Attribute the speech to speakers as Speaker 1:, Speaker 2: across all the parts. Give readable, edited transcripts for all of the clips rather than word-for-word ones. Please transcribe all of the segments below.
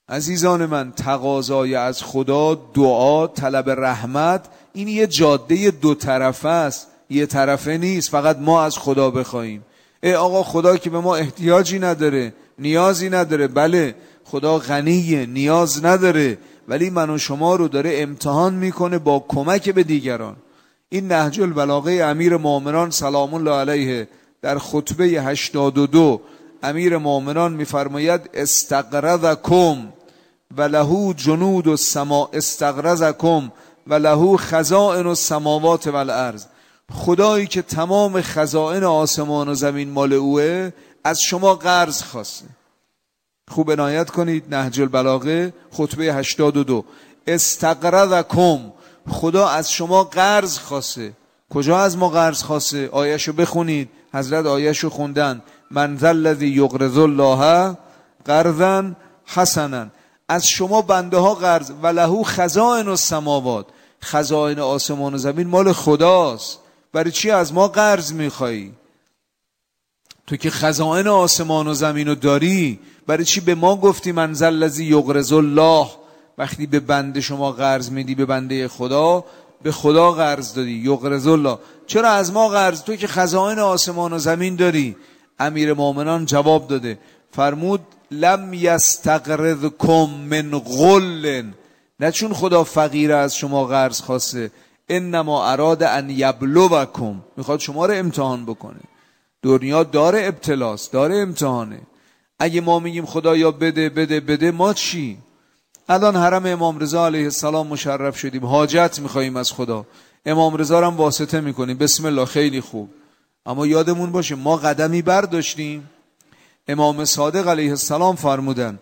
Speaker 1: عزیزان من، تقاضای از خدا، دعا، طلب رحمت، این یه جاده دو طرفه است، یه طرفه نیست فقط ما از خدا بخوایم. آقا خدا که به ما احتیاجی نداره، نیازی نداره. بله خدا غنیه، نیاز نداره، ولی من و شما رو داره امتحان میکنه با کمک به دیگران. این نهج البلاغه امیر مومنان سلام الله علیه در خطبه 82 امیر مومنان میفرماید استغرضکم و له جنود السما، استغرضکم و له خزائن السماوات والارض. خدایی که تمام خزائن آسمان و زمین مال اوه از شما قرض خواسته. خوب عنایت کنید، نهج البلاغه خطبه 82 استغرضکم، خدا از شما قرض خواسته. کجا از ما قرض خواسته؟ آیه‌شو بخونید، حضرت آیه‌شو خوندن، من ذا الذی یقرض الله قرضا حسنا. از شما بنده ها قرض، و له خزائن السماوات، خزائن آسمان و زمین مال خداست. برای چی از ما قرض میخوایی؟ تو که خزائن آسمان و زمین رو داری، برای چی به ما گفتی من ذا الذی یقرض الله؟ وقتی به بنده شما قرض میدی، به بنده خدا، به خدا قرض دادی، یقرض الله. چرا از ما قرض؟ تو که خزائن آسمان و زمین داری. امیر مومنان جواب داده، فرمود لم یستقرضکم من غل، نه چون خدا فقیر از شما قرض خواسته، انما اراد ان یبلوکم، میخواد شما رو امتحان بکنه. دنیا داره ابتلاست، داره امتحانه. اگه ما میگیم خدایا بده بده بده، ما چی؟ الان حرم امام رضا علیه السلام مشرف شدیم، حاجت میخواییم از خدا، امام رضا رو هم واسطه میکنیم، بسم الله، خیلی خوب. اما یادمون باشه ما قدمی برداشتیم. امام صادق علیه السلام فرمودن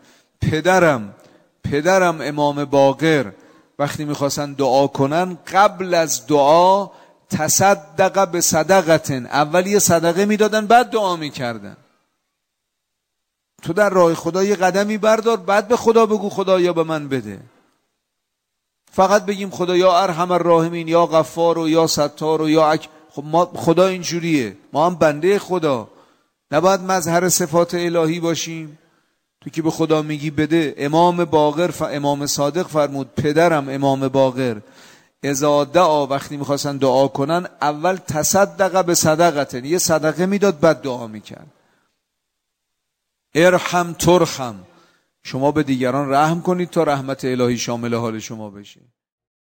Speaker 1: پدرم امام باقر وقتی میخواستن دعا کنن، قبل از دعا تصدق به صدقتن، اول یه صدقه میدادن بعد دعا میکردن. تو در راه خدا یه قدمی بردار، بعد به خدا بگو خدایا به من بده. فقط بگیم خدایا ارحم الراحمین، یا غفار و یا ستار و یا خب ما خدا اینجوریه، ما هم بنده خدا، نباید مظهر صفات الهی باشیم. تو که به خدا میگی بده. امام صادق فرمود پدرم امام باقر اذا دعا، وقتی میخواستن دعا کنن اول تصدق به صدقتن، یه صدقه میداد بعد دعا میکرد. ارحم ترحم، شما به دیگران رحم کنید تا رحمت الهی شامل حال شما بشه.